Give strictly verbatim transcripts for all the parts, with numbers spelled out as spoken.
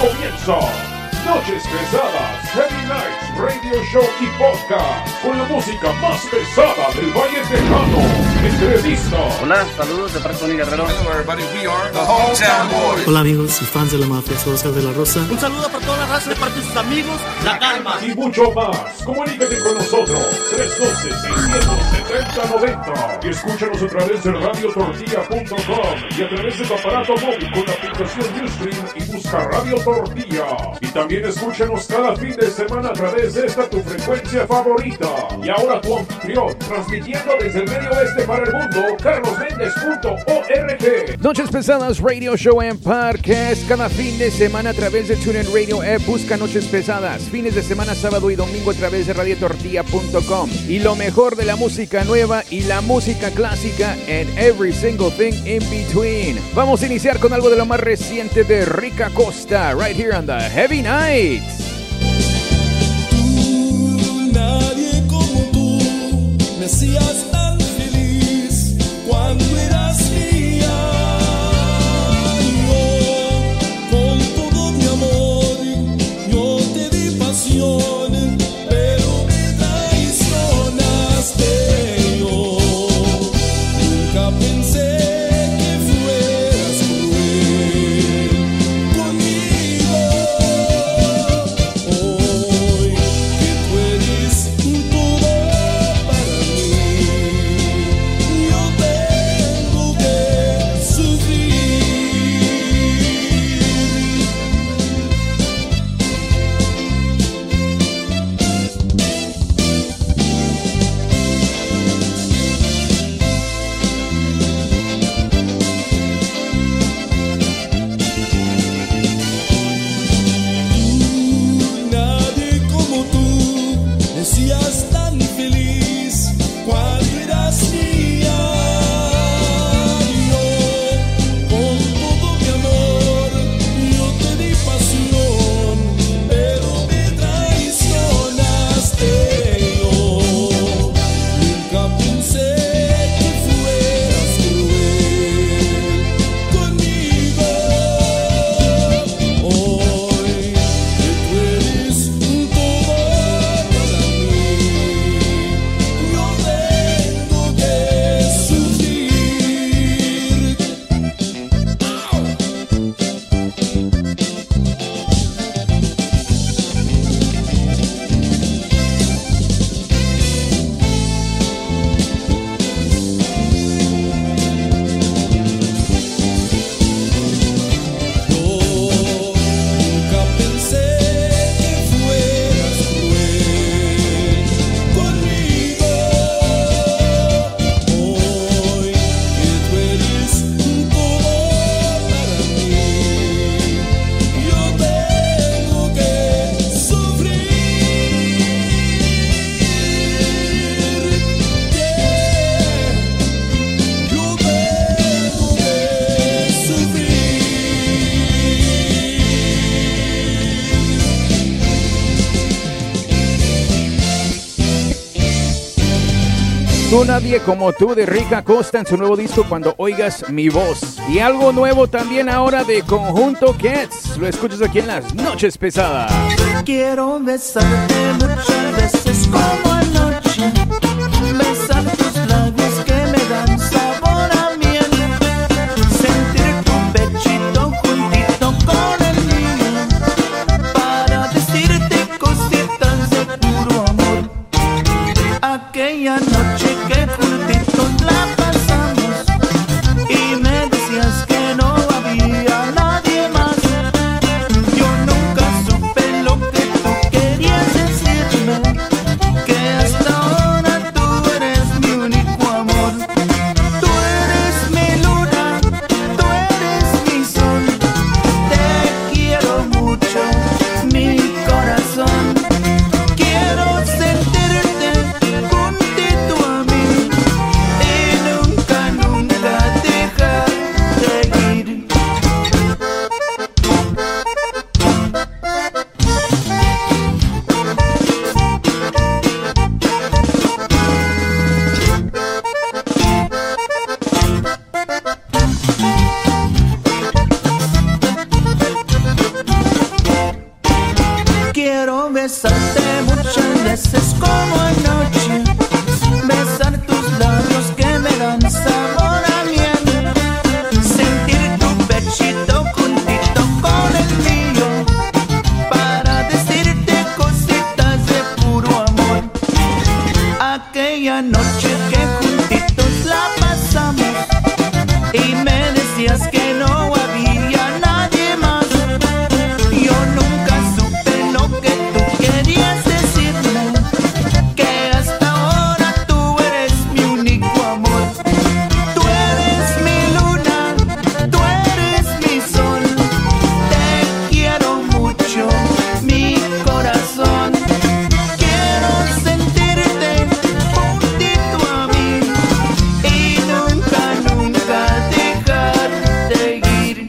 comienza Noches Pesadas, Heavy Nights, Radio Show y Podcast, con la música más pesada del Valle Tejano. Entrevista. Hola, saludos de parte de Tony Guerrero. Hello everybody, we are the Hometown Boys. Hola amigos y fans de la mafia, soy Oscar de la Rosa. Un saludo para toda la raza de parte de sus amigos, La Calma. Y mucho más. Comunícate con nosotros, tres uno dos, seis siete cero, nueve cero. Y escúchanos a través de radio tortilla punto com y a través de tu aparato móvil con la aplicación Ustream y busca Radio Tortilla. Y también escúchanos cada fin de semana a través de esta tu frecuencia favorita. Y ahora tu anfitrión, transmitiendo desde el medio oeste para el mundo, carlos méndez punto org. Noches Pesadas Radio Show en Podcast, cada fin de semana a través de TuneIn Radio App. Busca Noches Pesadas, fines de semana, sábado y domingo a través de radio tortilla punto com. Y lo mejor de la música nueva y la música clásica and every single thing in between. Vamos a iniciar con algo de lo más reciente de Rick Acosta, right here on the Heavy Nights. Tú, nadie como tú, me hacías tan feliz cuando eras mía. Yo, con todo mi amor, yo te di pasión, pero me traicionaste. Yo nunca pensé que fueras cruel conmigo. Hoy que tú eres todo para mí, yo tengo que sufrir. Tú, nadie como tú, me hacías tan feliz cuando eras mía. Yo, con todo mi amor, yo te di pasión, pero me traicionaste. Yo nunca pensé que fueras cruel conmigo. Hoy que tú eres todo para mí, yo tengo que sufrir. Yo nunca pensé que fueras cruel conmigo. Hoy que tú eres todo para mí, yo tengo que sufrir. Yeah. Yo tengo que sufrir. Tú, nadie como tú, de Rick Acosta en su nuevo disco Cuando Oigas Mi Voz. Y algo nuevo también ahora de Conjunto Cats. Lo escuchas aquí en las Noches Pesadas. Quiero besarte muchas veces como anoche, besar tus labios que me dan sabor a miel, sentir tu pechito juntito con el mío, para decirte cositas de puro amor. Aquella noche que juntitos la pasamos y me decías que no había nadie más, yo nunca supe lo que tú querías decirme, que hasta ahora tú eres mi besarte muchas veces como anoche, besar tus labios que me dan sabor a miel, sentir tu pechito juntito con el mío, para decirte cositas de puro amor. Aquella noche que juntitos la pasamos y me decías que no había nadie más, yo nunca supe lo que tú querías decirme, que hasta ahora tú eres mi único amor. Tú eres mi luna, tú eres mi sol, te quiero mucho, mi corazón. Quiero sentirte juntito a mí y nunca, nunca dejar de ir.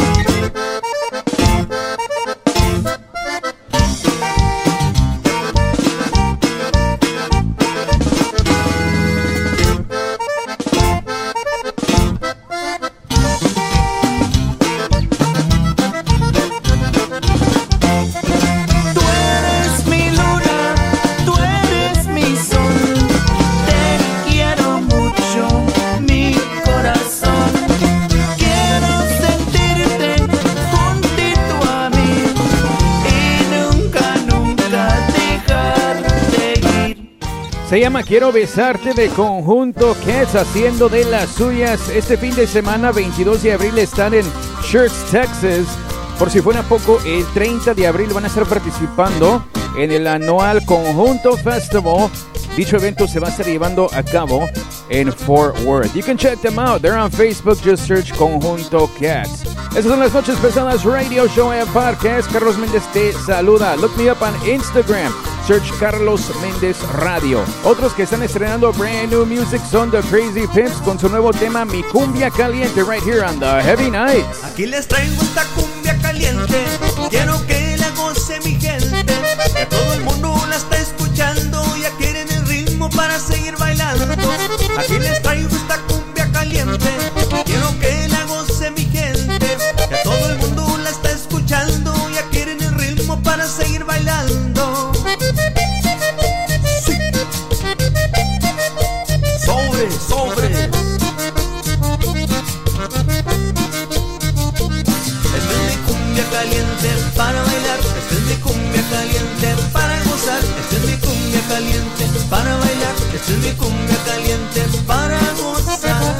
Tú eres mi luna, tú eres mi sol, te quiero mucho, mi corazón. Quiero sentirte juntito a mí y nunca, nunca dejar de ir. Se llama Quiero Besarte de Conjunto Cats, haciendo de las suyas. Este fin de semana, veintidós de abril, están en Schertz, Texas. Por si fuera poco, el treinta de abril van a estar participando en el anual Conjunto Festival. Dicho evento se va a estar llevando a cabo en Fort Worth. You can check them out. They're on Facebook. Just search Conjunto Cats. Esas son las Noches Pesadas Radio Show and Podcast. Carlos Méndez te saluda. Look me up on Instagram. Search Carlos Méndez Radio. Otros que están estrenando brand new music son The Crazy Pimps con su nuevo tema Mi Cumbia Caliente, right here on The Heavy Nights. Aquí les traigo esta cumbia caliente, quiero que la goce mi gente, que todo el mundo la está escuchando, ya quieren el ritmo para seguir bailando. Aquí les traigo esta cumbia caliente, quiero que la goce mi gente, que todo el mundo la está escuchando, ya quieren el ritmo para seguir bailando. Sí. Sobre, sobre. Esta es mi cumbia caliente para bailar, esta es mi cumbia caliente para gozar, esta es mi cumbia caliente para bailar, esta es mi cumbia caliente para gozar.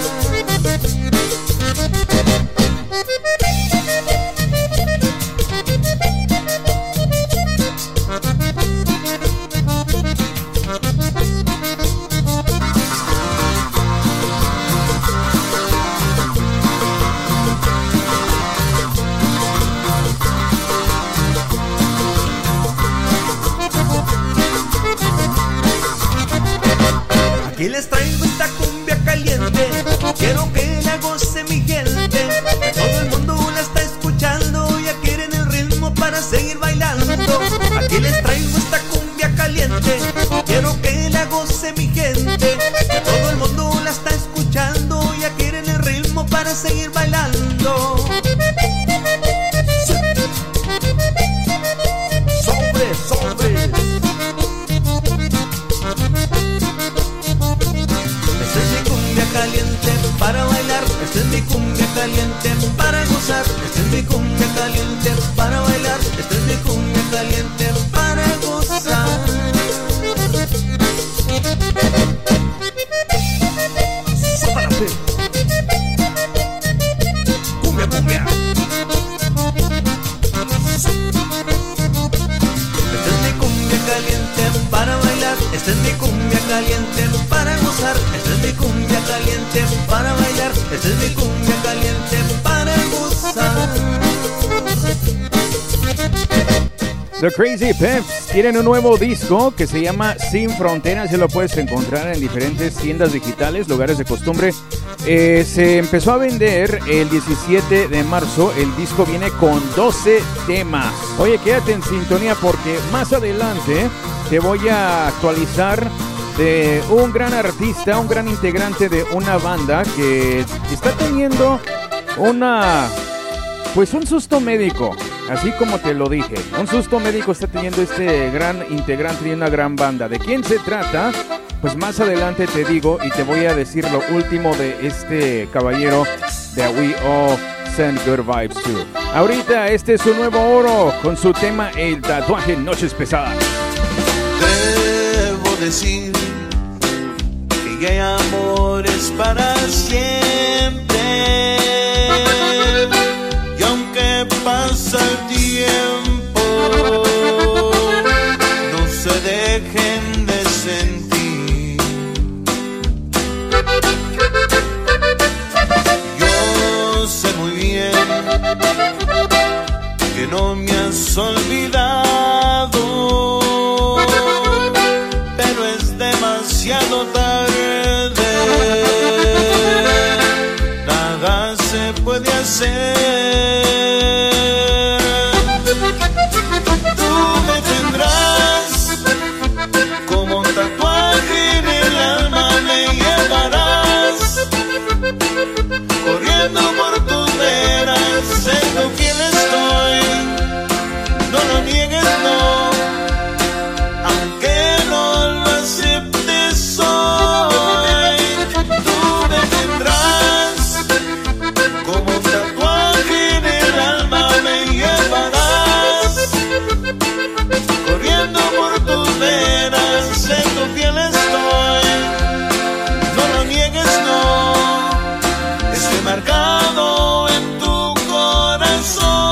Aquí les traigo esta cumbia caliente, quiero que la goce mi gente, que todo el mundo la está escuchando, ya quieren el ritmo para seguir bailando. Aquí les traigo esta cumbia caliente, quiero que la goce mi gente, que todo el mundo la está escuchando, ya quieren el ritmo para seguir bailando. Sobre, sobre. Esta es mi cumbia caliente para bailar, esta es mi cumbia caliente para gozar, esta es mi cumbia caliente para bailar, esta es mi cumbia caliente para gozar. Sópalate. Cumbia, cumbia. Esta es mi cumbia caliente para bailar, esta es mi cumbia caliente para gozar, esta es mi cumbia caliente para bailar, esta es mi cumbia caliente para gozar. The Crazy Pimps tienen un nuevo disco que se llama Sin Fronteras. Ya lo puedes encontrar en diferentes tiendas digitales, lugares de costumbre. Eh, se empezó a vender el diecisiete de marzo. El disco viene con doce temas. Oye, quédate en sintonía porque más adelante te voy a actualizar de un gran artista, un gran integrante de una banda que está teniendo una, pues un susto médico. Así como te lo dije, Un Susto Médico está teniendo este gran integrante y una gran banda. ¿De quién se trata? Pues más adelante te digo y te voy a decir lo último de este caballero de We All Send Good Vibes To. Ahorita este es su nuevo oro con su tema El Tatuaje Noches Pesadas. Debo decir que ya hay amores para siempre, y aunque pasa el tiempo no se dejen de sentir. Yo sé muy bien que no me has olvidado, pero es demasiado tarde, nada se puede hacer. Tú me tendrás como un tatuaje en el alma, me llevarás corriendo por tus venas, en tu piel estoy, no lo niegues, no, aunque no lo aceptes hoy. Tú me tendrás como un tatuaje en el alma, me llevarás corriendo por tus venas, en tu piel estoy, no lo niegues, no, estoy marcado en tu corazón.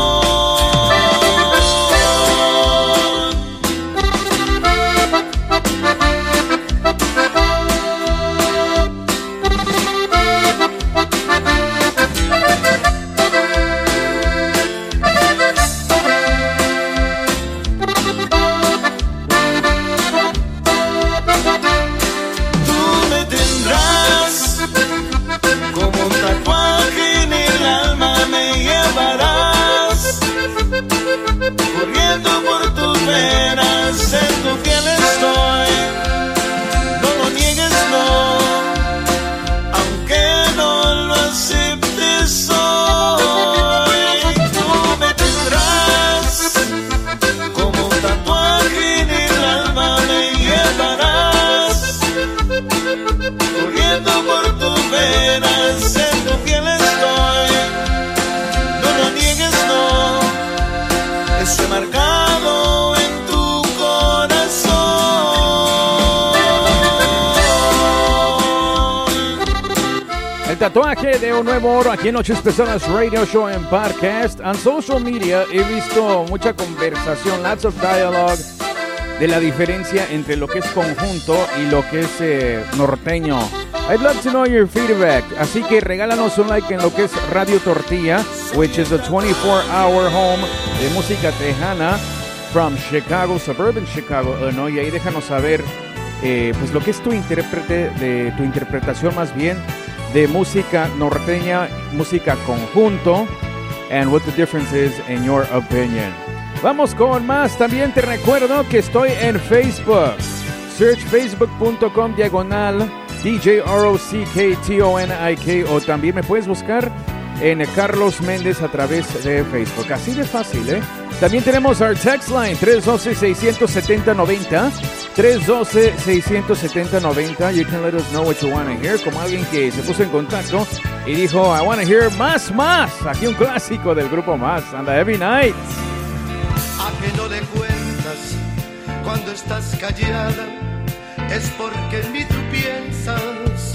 Corriendo por tus venas, en tu piel estoy, no lo niegues, no, aunque no lo aceptes hoy. Tú me tendrás como un tatuaje en el alma, me llevarás corriendo por tus venas, en tu piel estoy, no lo niegues, no, estoy marcado en tu corazón. El tatuaje de un nuevo oro aquí en Noches Pesadas Radio Show en Podcast. En social media he visto mucha conversación, lots of dialogue, de la diferencia entre lo que es conjunto y lo que es eh, norteño. I'd love to know your feedback. Así que regálanos un like en lo que es Radio Tortilla, which is a twenty-four hour home de música tejana from Chicago, suburban Chicago, Illinois. Y ahí déjanos saber eh, pues lo que es tu intérprete, de tu interpretación más bien de música norteña, música conjunto, and what the difference is in your opinion. Vamos con más. También te recuerdo que estoy en Facebook. Search facebook.com diagonal D J R O C K T O N I K, o también me puedes buscar en Carlos Méndez a través de Facebook. Así de fácil, ¿eh? También tenemos our text line tres uno dos, seis siete cero, nueve cero. tres uno dos, seis siete cero, nueve cero. You can let us know what you want to hear. Como alguien que se puso en contacto y dijo, I want to hear más, más. Aquí un clásico del grupo Más, and the Heavy Nights. ¿A que no le cuentas cuando estás callada? Es porque en mí tú piensas.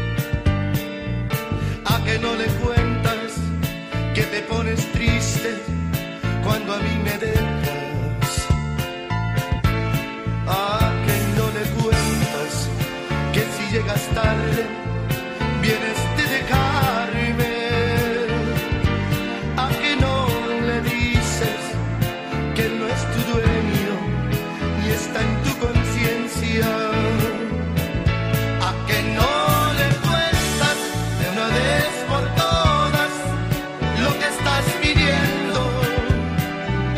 ¿A que no le cuentas que te pones triste cuando a mí me dejas? ¿A que no le cuentas que si llegas tarde vienes de dejarme? ¿A que no le dices que él no es tu dueño ni está en tu conciencia? ¿A que no le cuentas de una vez por todas lo que estás pidiendo?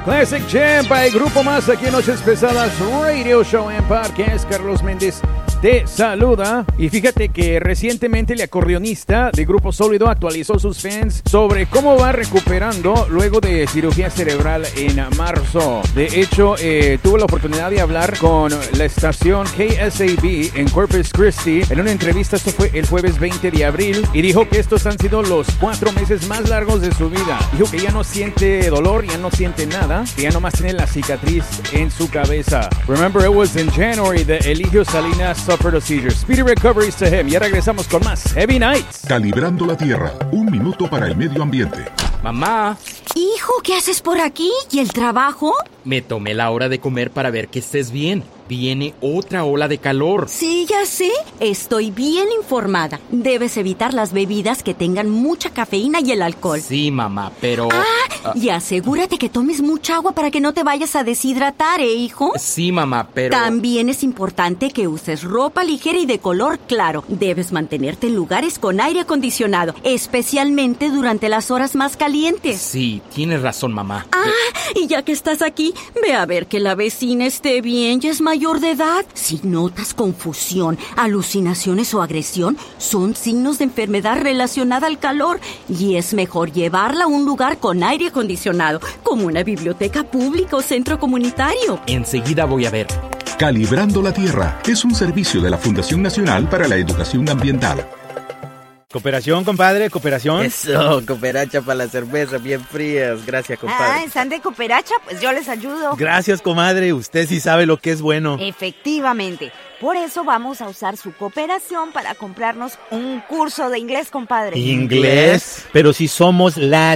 Classic Jam para el grupo más aquí en Noches Pesadas Radio Show and Podcast. Carlos Méndez te saluda. Y fíjate que recientemente el acordeonista de Grupo Sólido actualizó sus fans sobre cómo va recuperando luego de cirugía cerebral en marzo. De hecho, eh, tuvo la oportunidad de hablar con la estación K S A B en Corpus Christi en una entrevista. Esto fue el jueves veinte de abril y dijo que estos han sido los cuatro meses más largos de su vida. Dijo que ya no siente dolor, ya no siente nada, que ya nomás tiene la cicatriz en su cabeza. Remember, it was in January that Eligio Salinas suffered a seizure. Speedy recoveries to him. Ya regresamos con más Heavy Nights. Calibrando la Tierra, un minuto para el medio ambiente. Mamá. Hijo, ¿qué haces por aquí? ¿Y el trabajo? Me tomé la hora de comer para ver que estés bien. Viene otra ola de calor. Sí, ya sé. Estoy bien informada. Debes evitar las bebidas que tengan mucha cafeína y el alcohol. Sí, mamá, pero... Ah, y asegúrate que tomes mucha agua para que no te vayas a deshidratar, ¿eh, hijo? Sí, mamá, pero... También es importante que uses ropa ligera y de color claro. Debes mantenerte en lugares con aire acondicionado, especialmente durante las horas más calientes. Sí, tienes razón, mamá. Ah, y ya que estás aquí, ve a ver que la vecina esté bien, ya es mayor de edad. Si notas confusión, alucinaciones o agresión, son signos de enfermedad relacionada al calor y es mejor llevarla a un lugar con aire acondicionado, como una biblioteca pública o centro comunitario. Enseguida voy a ver. Calibrando la Tierra es un servicio de la Fundación Nacional para la Educación Ambiental. Cooperación, compadre, cooperación. Eso, cooperacha para las cervezas bien frías. Gracias, compadre. Ah, ¿están de cooperacha? Pues yo les ayudo. Gracias, comadre. Usted sí sabe lo que es bueno. Efectivamente. Por eso vamos a usar su cooperación para comprarnos un curso de inglés, compadre. ¿Inglés? Pero si somos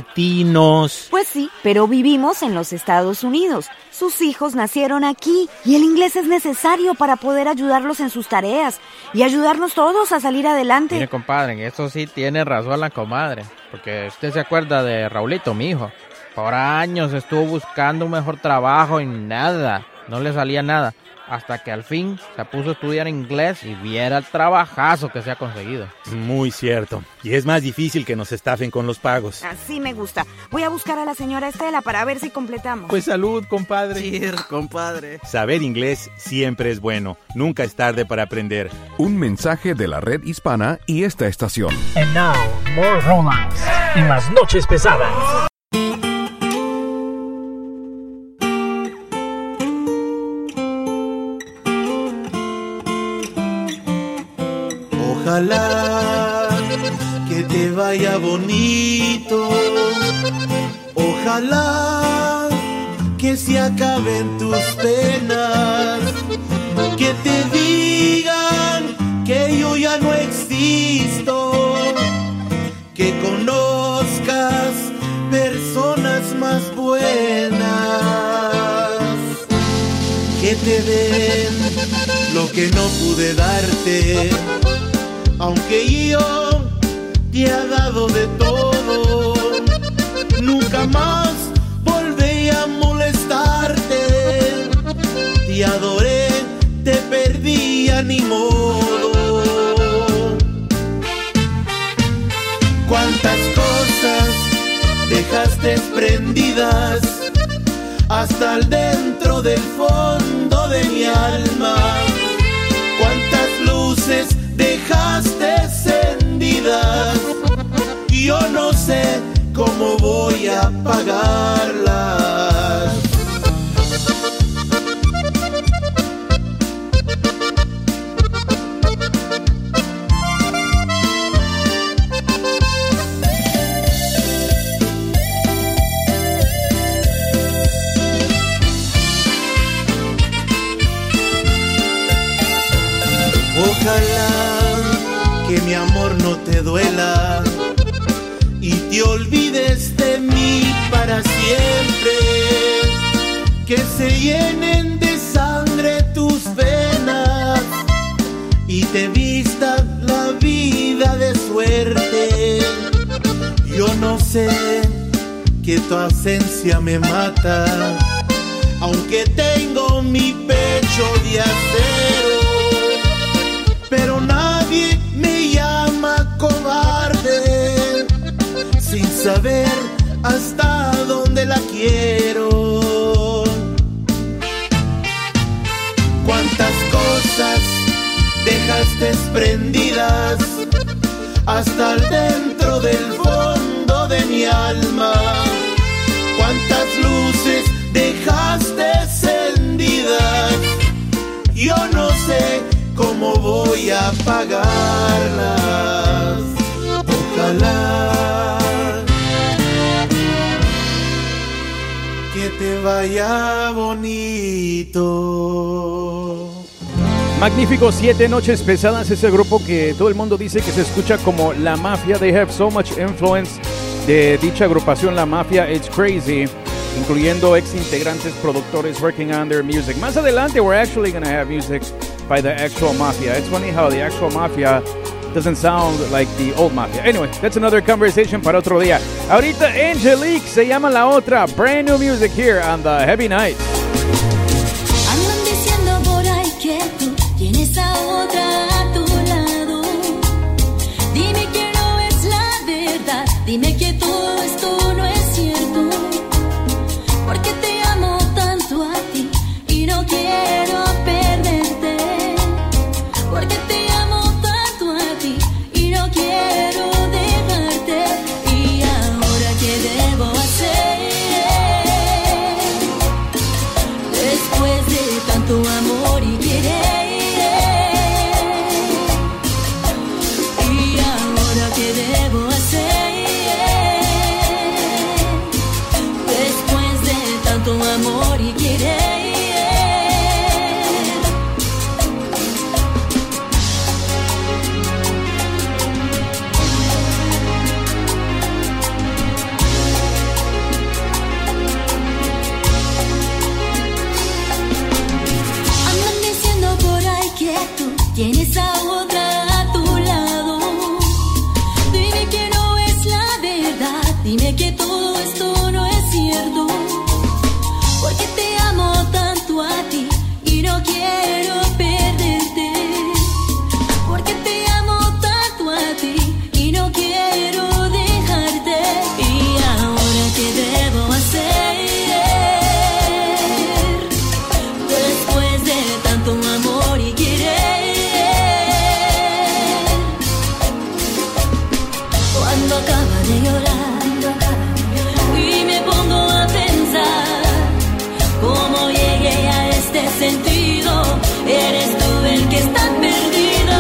latinos. Pues sí, pero vivimos en los Estados Unidos. Sus hijos nacieron aquí y el inglés es necesario para poder ayudarlos en sus tareas y ayudarnos todos a salir adelante. Mire, compadre, en eso sí tiene razón la comadre, porque usted se acuerda de Raulito, mi hijo. Por años estuvo buscando un mejor trabajo y nada, no le salía nada. Hasta que al fin se puso a estudiar inglés y viera el trabajazo que se ha conseguido. Muy cierto. Y es más difícil que nos estafen con los pagos. Así me gusta. Voy a buscar a la señora Estela para ver si completamos. Pues salud, compadre. Cheers, compadre. Saber inglés siempre es bueno. Nunca es tarde para aprender. Un mensaje de la red hispana y esta estación. And now, more romance en las noches pesadas. Ojalá que te vaya bonito, ojalá que se acaben tus penas, que te digan que yo ya no existo, que conozcas personas más buenas, que te den lo que no pude darte. Aunque yo te he dado de todo, nunca más volveré a molestarte. Te adoré, te perdí, a ni modo. Cuántas cosas dejaste prendidas hasta el dentro del fondo de mi alma. Cuántas luces dejaste encendidas, yo no sé cómo voy a apagarlas. Ojalá que mi amor no te duela y te olvides de mí para siempre, que se llenen de sangre tus venas y te vista la vida de suerte. Yo no sé que tu ausencia me mata, aunque tengo mi pecho de acero, pero nadie me llama cobarde sin saber hasta dónde la quiero. prendidas hasta el dentro del fondo de mi alma. Cuántas luces dejaste encendidas, yo no sé cómo voy a apagarlas. Ojalá que te vaya bonito. Magnífico siete Noches Pesadas, ese grupo que todo el mundo dice que se escucha como La Mafia. They have so much influence de dicha agrupación, La Mafia, it's crazy, incluyendo ex integrantes, productores working on their music. Más adelante we're actually going to have music by the actual Mafia. It's funny how the actual Mafia doesn't sound like the old Mafia. Anyway, that's another conversation para otro día. Ahorita Angelique se llama la otra. Brand new music here on the Heavy Night. Andan diciendo por ahí que tú tienes a otra a tu lado. Dime que no es la verdad. Dime que todo esto no es cierto. Porque te amo tanto a ti y no quiero perderte. Porque te amo tanto a ti y no quiero dejarte. Y ahora qué debo hacer después de tanto amor y querer. Y ahora qué debo hacer después de tanto amor y querer. Tienes a otra a tu lado. Dime que no es la verdad. Dime que todo esto no es cierto. Porque te amo tanto a ti y no quiero perderte. Porque te amo tanto a ti y no quiero dejarte. Y ahora qué debo hacer después de tanto amor y querer. Cuando acaba de llorar y me pongo a pensar cómo llegué a este sentido, eres tú el que está perdido.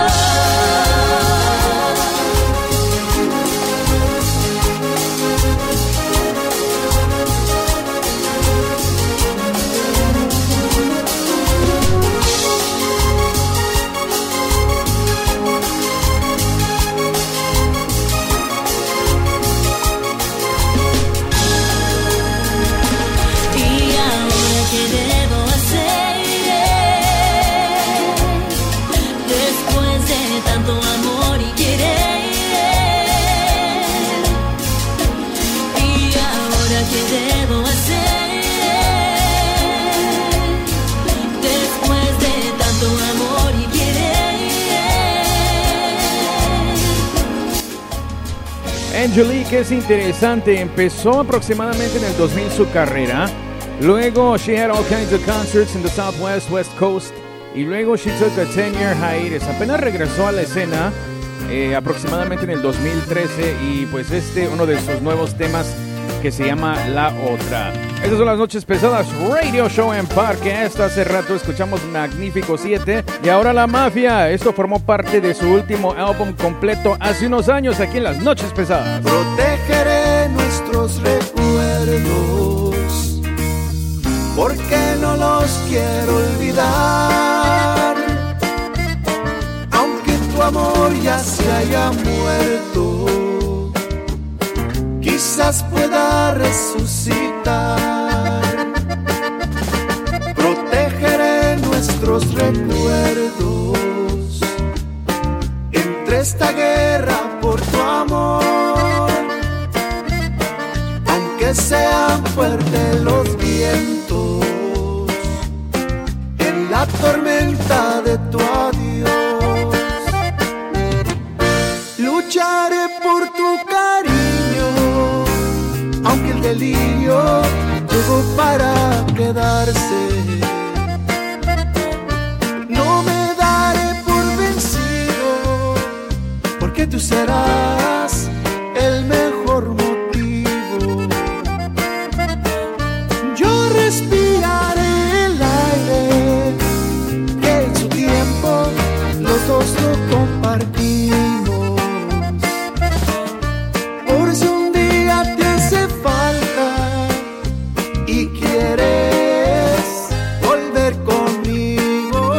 Angelique es interesante, empezó aproximadamente en el dos mil su carrera, luego she had all kinds of concerts in the Southwest, West Coast, y luego she took a ten year hiatus, apenas regresó a la escena eh, aproximadamente en el dos mil trece, y pues este, uno de sus nuevos temas que se llama La Otra. Estas son las Noches Pesadas Radio Show en Parcast. Hace rato escuchamos Magnífico siete y ahora La Mafia. Esto formó parte de su último álbum completo hace unos años aquí en las Noches Pesadas. Protegeré nuestros recuerdos porque no los quiero olvidar. Aunque tu amor ya se haya muerto, quizás pueda resucitar. Protegeré nuestros recuerdos entre esta guerra por tu amor. Aunque sean fuertes los vientos en la tormenta de tu adiós, lucharé por tu cariño. Aunque el delirio llegó para quedarse, no me daré por vencido. que tú serás el mejor motivo. Yo respiraré el aire que en su tiempo los dos lo compartimos. Por si un día te hace falta y quieres volver conmigo,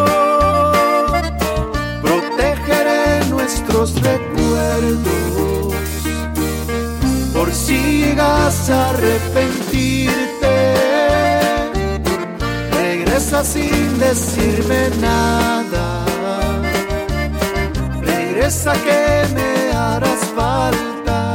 protegeré nuestros recuerdos. Por si llegas a arrepentirte, regresa sin decirme nada. Regresa que me harás falta.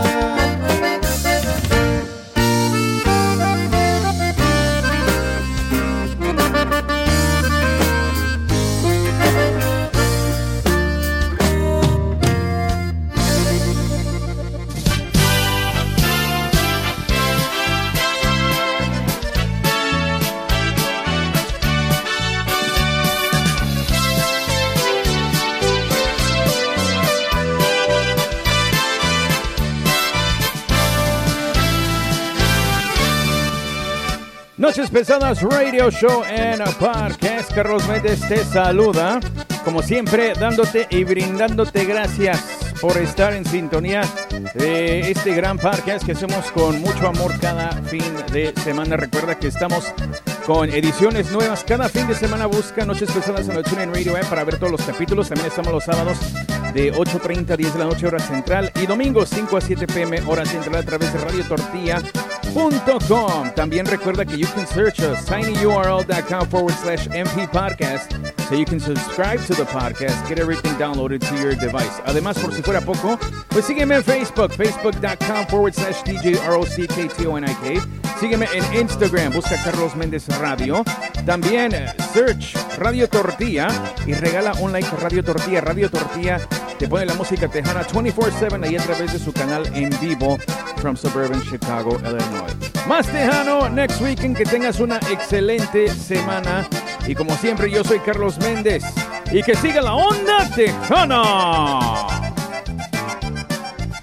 Noches Pesadas Radio Show and Podcast. Carlos Méndez te saluda, como siempre, dándote y brindándote gracias por estar en sintonía de este gran podcast que hacemos con mucho amor cada fin de semana. Recuerda que estamos con ediciones nuevas cada fin de semana. Busca Noches Pesadas en el TuneIn Radio App para ver todos los capítulos. También estamos los sábados de ocho treinta a diez de la noche hora central y domingos cinco a siete pm hora central a través de radio tortilla punto com. También recuerda que you can search us tinyurl.com forward slash mp podcast so you can subscribe to the podcast, get everything downloaded to your device. Además, por si fuera poco, pues sígueme en Facebook, facebook.com forward slash djrocktonik. Sígueme en Instagram, busca Carlos Méndez Radio. También search Radio Tortilla y regala un like a Radio Tortilla. Radio Tortilla te pone la música tejana veinticuatro siete ahí a través de su canal en vivo from suburban Chicago, Illinois. Más tejano next weekend. Que tengas una excelente semana. Y como siempre, yo soy Carlos Méndez. Y que siga la onda tejana.